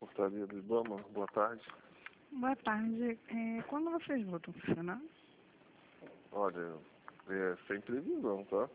Portaria do IBAMA, boa tarde. Boa tarde. Quando vocês voltam a funcionar? Olha, sem previsão, tá?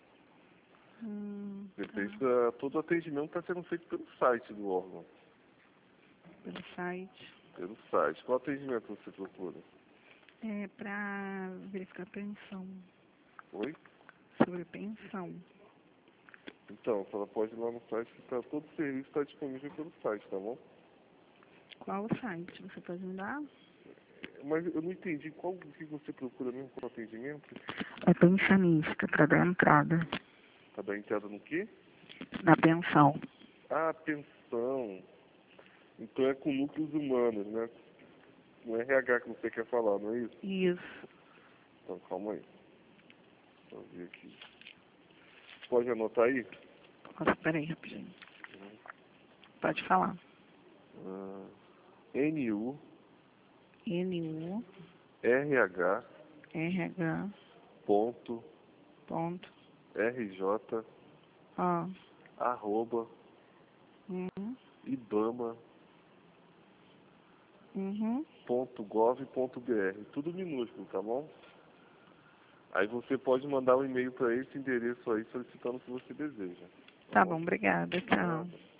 Depende todo atendimento está sendo feito pelo site do órgão. Pelo site? Pelo site. Qual atendimento você procura? Para verificar pensão. Oi? Sobre pensão. Então, a senhora pode ir lá no site que todo o serviço está disponível pelo site, tá bom? Qual o site? Você pode me dar? Mas eu não entendi qual que você procura mesmo com atendimento? É pensionista, para dar entrada. Para dar entrada no quê? Na pensão. Ah, pensão. Então é com núcleos humanos, né? No RH que você quer falar, não é isso? Isso. Então, calma aí. Deixa eu ver aqui. Pode anotar aí? Espera aí, rapidinho. Pode falar. NU NU RH RH ponto ponto RJ ó arroba IBAMA ponto gov ponto br, tudo minúsculo, tá bom? Aí você pode mandar um e-mail para esse endereço aí solicitando o que você deseja. Tá bom, obrigada. Tchau. Nada.